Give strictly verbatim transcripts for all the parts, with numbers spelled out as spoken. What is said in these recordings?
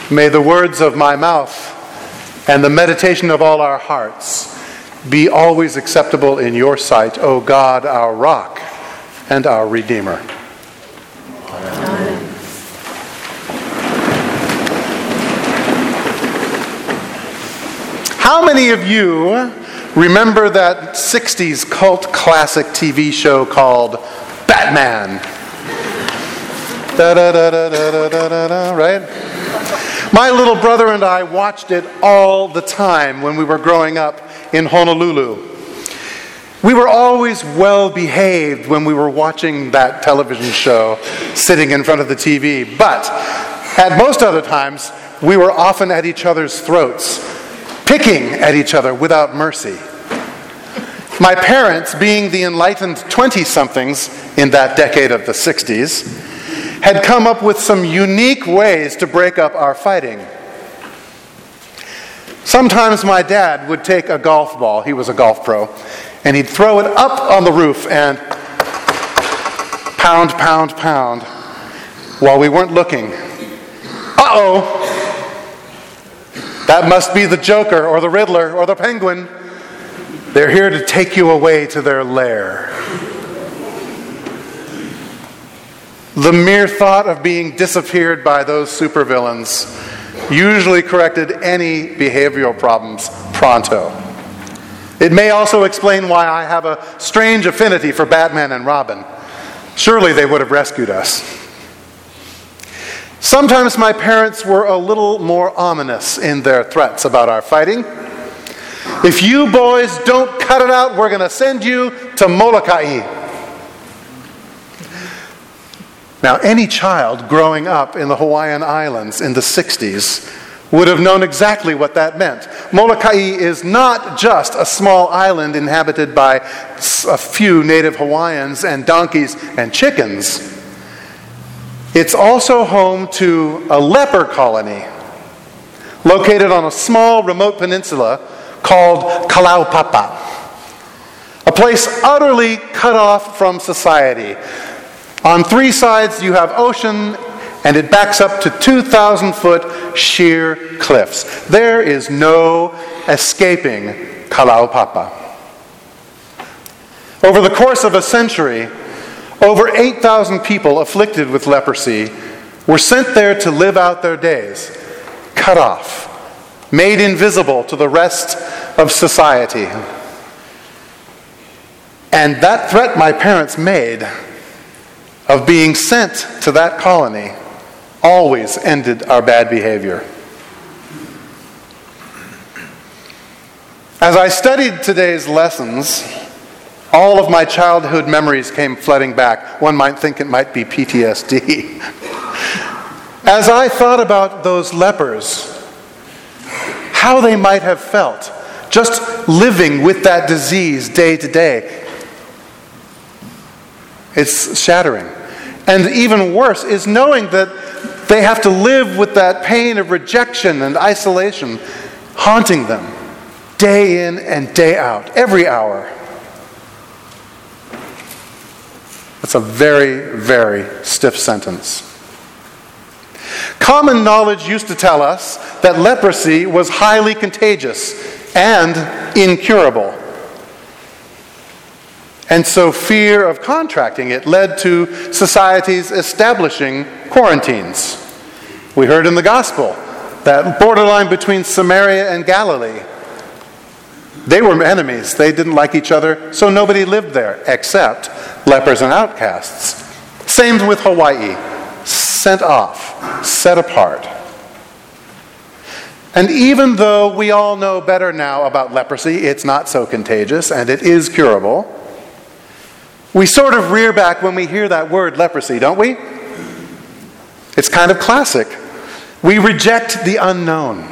May the words of my mouth and the meditation of all our hearts be always acceptable in your sight, O God, our rock and our Redeemer. Amen. How many of you remember that sixties cult classic T V show called Batman? Da da da da da da da da, right? My little brother and I watched it all the time when we were growing up in Honolulu. We were always well behaved when we were watching that television show, sitting in front of the T V. But at most other times, we were often at each other's throats, picking at each other without mercy. My parents, being the enlightened twenty-somethings in that decade of the sixties, had come up with some unique ways to break up our fighting. Sometimes my dad would take a golf ball, he was a golf pro, and he'd throw it up on the roof and pound, pound, pound while we weren't looking. Uh-oh! That must be the Joker or the Riddler or the Penguin. They're here to take you away to their lair. The mere thought of being disappeared by those supervillains usually corrected any behavioral problems pronto. It may also explain why I have a strange affinity for Batman and Robin. Surely they would have rescued us. Sometimes my parents were a little more ominous in their threats about our fighting. If you boys don't cut it out, we're going to send you to Molokai. Now, any child growing up in the Hawaiian Islands in the sixties would have known exactly what that meant. Molokai is not just a small island inhabited by a few native Hawaiians and donkeys and chickens. It's also home to a leper colony located on a small remote peninsula called Kalaupapa, a place utterly cut off from society. On three sides you have ocean, and it backs up to two thousand foot sheer cliffs. There is no escaping Kalaupapa. Over the course of a century, over eight thousand people afflicted with leprosy were sent there to live out their days, cut off, made invisible to the rest of society. And that threat my parents made of being sent to that colony always ended our bad behavior. As I studied today's lessons, all of my childhood memories came flooding back. One might think it might be P T S D. As I thought about those lepers, how they might have felt just living with that disease day to day, it's shattering. And even worse is knowing that they have to live with that pain of rejection and isolation haunting them day in and day out, every hour. That's a very, very stiff sentence. Common knowledge used to tell us that leprosy was highly contagious and incurable. And so fear of contracting it led to societies establishing quarantines. We heard in the gospel that borderline between Samaria and Galilee, they were enemies. They didn't like each other, so nobody lived there except lepers and outcasts. Same with Hawaii. Sent off, set apart. And even though we all know better now about leprosy, it's not so contagious and it is curable, we sort of rear back when we hear that word leprosy, don't we? It's kind of classic. We reject the unknown.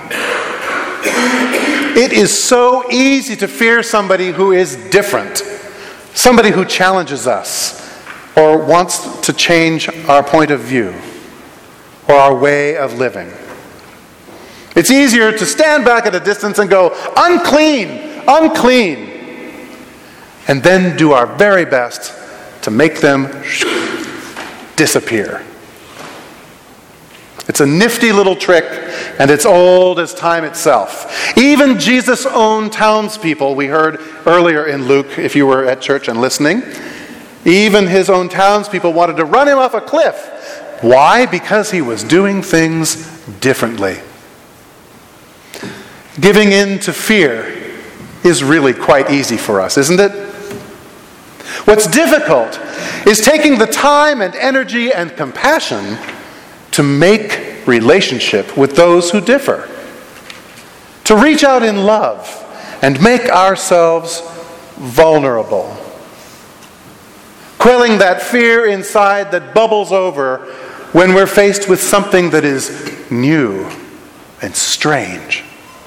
It is so easy to fear somebody who is different, somebody who challenges us or wants to change our point of view or our way of living. It's easier to stand back at a distance and go, unclean, unclean, and then do our very best to make them disappear. It's a nifty little trick and it's old as time itself. Even Jesus' own townspeople, we heard earlier in Luke, if you were at church and listening, even his own townspeople wanted to run him off a cliff. Why? Because he was doing things differently. Giving in to fear is really quite easy for us, isn't it? What's difficult is taking the time and energy and compassion to make relationship with those who differ, to reach out in love and make ourselves vulnerable, quelling that fear inside that bubbles over when we're faced with something that is new and strange.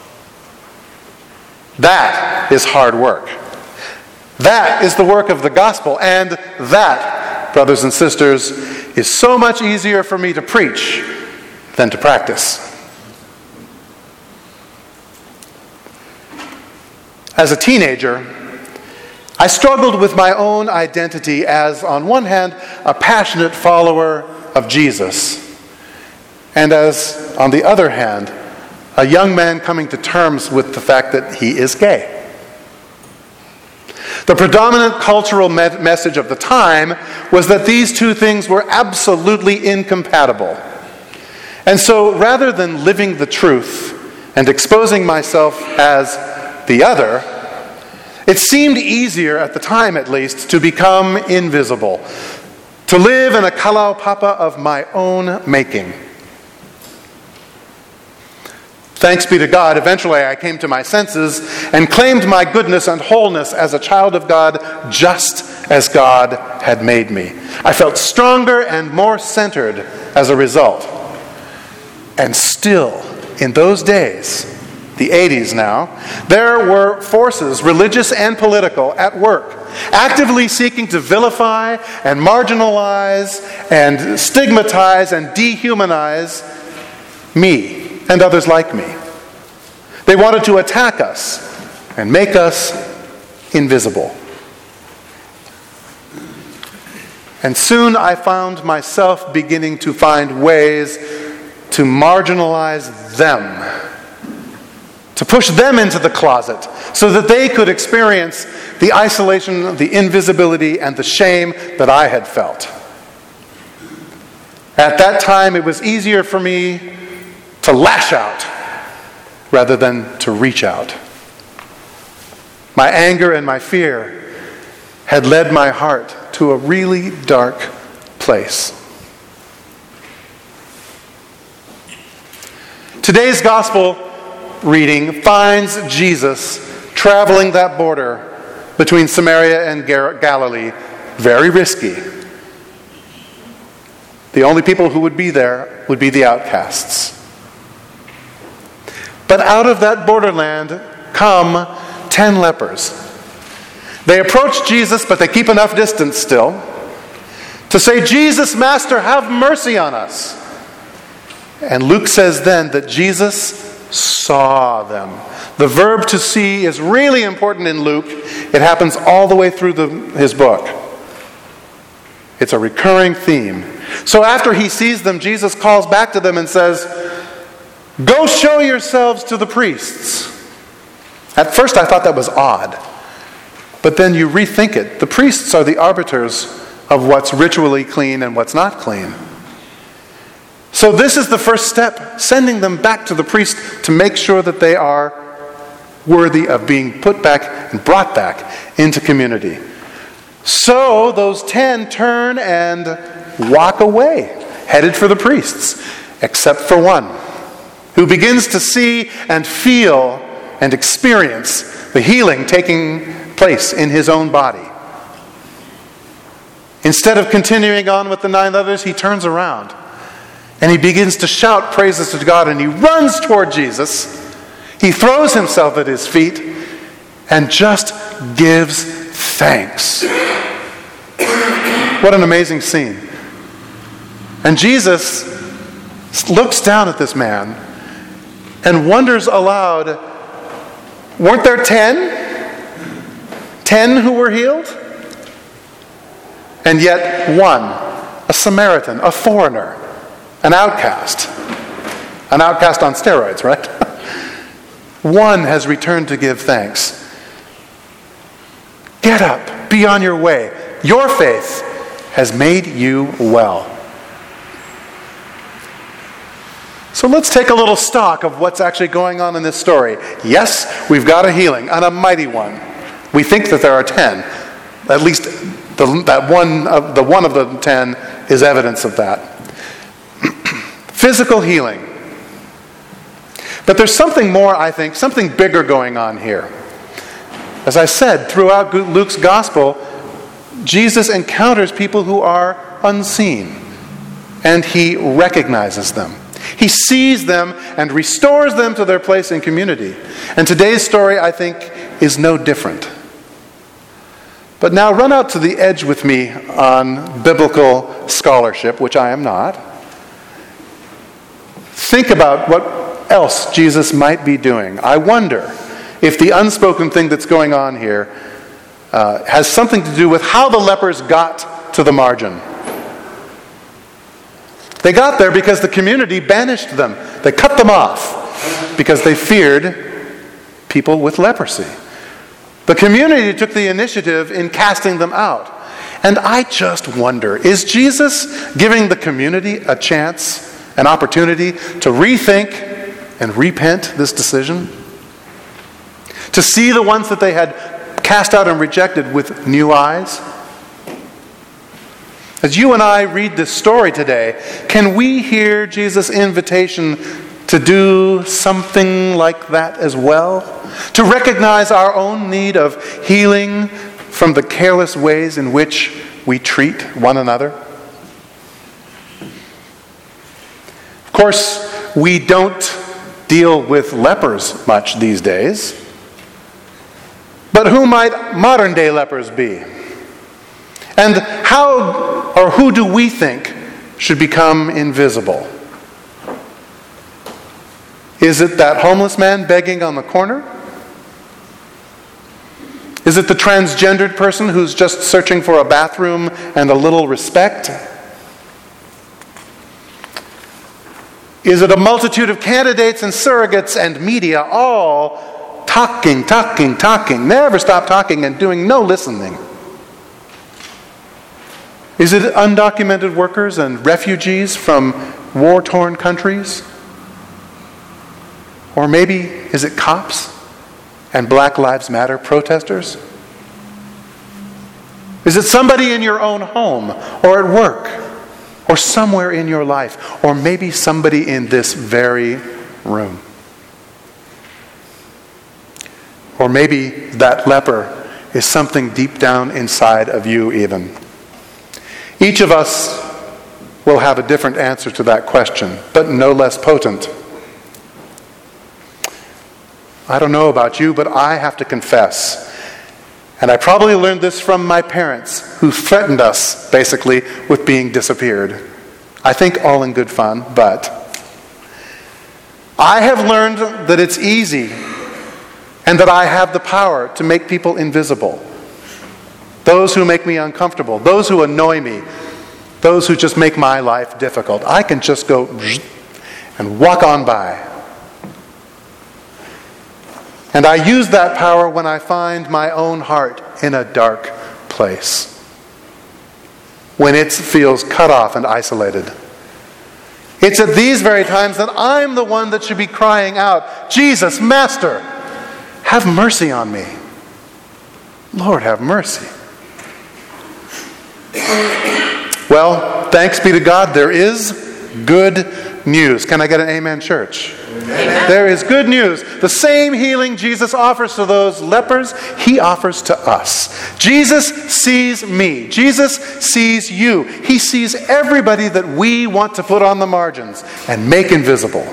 That is hard work. That is the work of the gospel, and that, brothers and sisters, is so much easier for me to preach than to practice. As a teenager, I struggled with my own identity as, on one hand, a passionate follower of Jesus, and as, on the other hand, a young man coming to terms with the fact that he is gay. The predominant cultural me- message of the time was that these two things were absolutely incompatible. And so, rather than living the truth and exposing myself as the other, it seemed easier, at the time at least, to become invisible, to live in a kalaupapa of my own making. Thanks be to God, eventually I came to my senses and claimed my goodness and wholeness as a child of God, just as God had made me. I felt stronger and more centered as a result. And still, in those days, the eighties now, there were forces, religious and political, at work, actively seeking to vilify and marginalize and stigmatize and dehumanize me and others like me. They wanted to attack us and make us invisible. And soon I found myself beginning to find ways to marginalize them, to push them into the closet so that they could experience the isolation, the invisibility, and the shame that I had felt. At that time, it was easier for me to lash out rather than to reach out. My anger and my fear had led my heart to a really dark place. Today's gospel reading finds Jesus traveling that border between Samaria and Galilee, very risky. The only people who would be there would be the outcasts. But out of that borderland come ten lepers. They approach Jesus, but they keep enough distance still to say, "Jesus, Master, have mercy on us." And Luke says then that Jesus saw them. The verb to see is really important in Luke. It happens all the way through the, his book. It's a recurring theme. So after he sees them, Jesus calls back to them and says, "Go show yourselves to the priests." At first I thought that was odd. But then you rethink it. The priests are the arbiters of what's ritually clean and what's not clean. So this is the first step, sending them back to the priest to make sure that they are worthy of being put back and brought back into community. So those ten turn and walk away, headed for the priests, except for one, who begins to see and feel and experience the healing taking place in his own body. Instead of continuing on with the nine others, he turns around and he begins to shout praises to God, and he runs toward Jesus. He throws himself at his feet and just gives thanks. What an amazing scene. And Jesus looks down at this man and wonders aloud, weren't there ten? Ten who were healed? And yet one, a Samaritan, a foreigner, an outcast, An outcast on steroids, right? One has returned to give thanks. Get up, be on your way. Your faith has made you well. So let's take a little stock of what's actually going on in this story. Yes, we've got a healing, and a mighty one. We think that there are ten. At least the, that one of the one of the ten is evidence of that. Physical healing. But there's something more, I think, something bigger going on here. As I said, throughout Luke's gospel, Jesus encounters people who are unseen, and he recognizes them. He sees them and restores them to their place in community. And today's story, I think, is no different. But now run out to the edge with me on biblical scholarship, which I am not. Think about what else Jesus might be doing. I wonder if the unspoken thing that's going on here uh, has something to do with how the lepers got to the margin. They got there because the community banished them. They cut them off because they feared people with leprosy. The community took the initiative in casting them out. And I just wonder, is Jesus giving the community a chance, an opportunity to rethink and repent this decision? To see the ones that they had cast out and rejected with new eyes? As you and I read this story today, can we hear Jesus' invitation to do something like that as well? To recognize our own need of healing from the careless ways in which we treat one another? Of course, we don't deal with lepers much these days. But who might modern-day lepers be? And how or who do we think should become invisible? Is it that homeless man begging on the corner? Is it the transgendered person who's just searching for a bathroom and a little respect? Is it a multitude of candidates and surrogates and media all talking, talking, talking, never stop talking and doing no listening? Is it undocumented workers and refugees from war-torn countries? Or maybe is it cops and Black Lives Matter protesters? Is it somebody in your own home or at work or somewhere in your life, or maybe somebody in this very room? Or maybe that leper is something deep down inside of you even. Each of us will have a different answer to that question, but no less potent. I don't know about you, but I have to confess, and I probably learned this from my parents, who threatened us, basically, with being disappeared. I think all in good fun, but I have learned that it's easy and that I have the power to make people invisible. Those who make me uncomfortable, those who annoy me, those who just make my life difficult. I can just go and walk on by. And I use that power when I find my own heart in a dark place, when it feels cut off and isolated. It's at these very times that I'm the one that should be crying out, Jesus, Master, have mercy on me. Lord, have mercy. Well, thanks be to God, there is good news. Can I get an amen, church? Amen. There is good news. The same healing Jesus offers to those lepers, he offers to us. Jesus sees me. Jesus sees you. He sees everybody that we want to put on the margins and make invisible.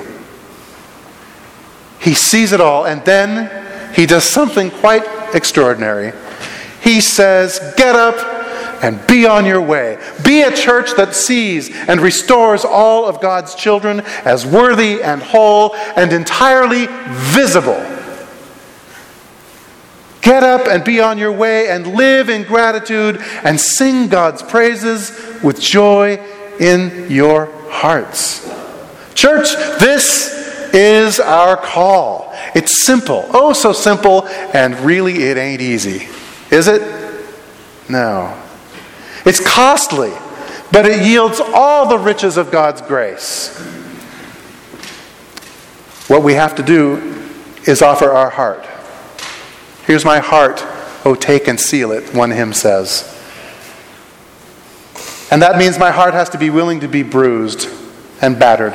He sees it all, and then he does something quite extraordinary. He says, get up and be on your way. Be a church that sees and restores all of God's children as worthy and whole and entirely visible. Get up and be on your way and live in gratitude and sing God's praises with joy in your hearts. Church, this is our call. It's simple, oh so simple, and really it ain't easy. Is it? No. It's costly, but it yields all the riches of God's grace. What we have to do is offer our heart. Here's my heart, oh take and seal it, one hymn says. And that means my heart has to be willing to be bruised and battered.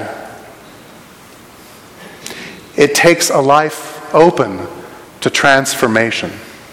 It takes a life open to transformation.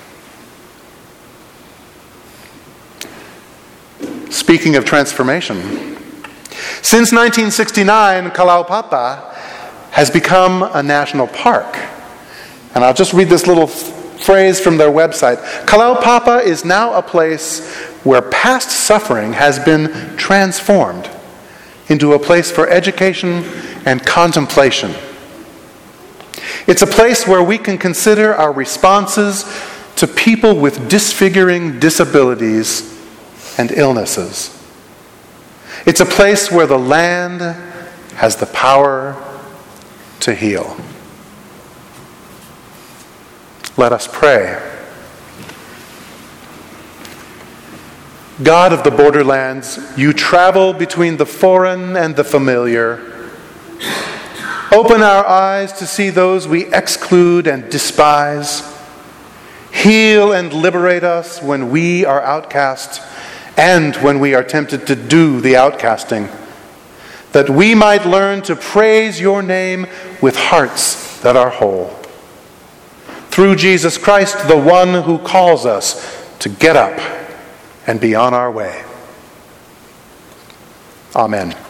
Speaking of transformation, since nineteen sixty-nine, Kalaupapa has become a national park. And I'll just read this little f- phrase from their website. Kalaupapa is now a place where past suffering has been transformed into a place for education and contemplation. It's a place where we can consider our responses to people with disfiguring disabilities and illnesses. It's a place where the land has the power to heal. Let us pray. God of the borderlands, you travel between the foreign and the familiar. Open our eyes to see those we exclude and despise. Heal and liberate us when we are outcast and when we are tempted to do the outcasting, that we might learn to praise your name with hearts that are whole. Through Jesus Christ, the one who calls us to get up and be on our way. Amen.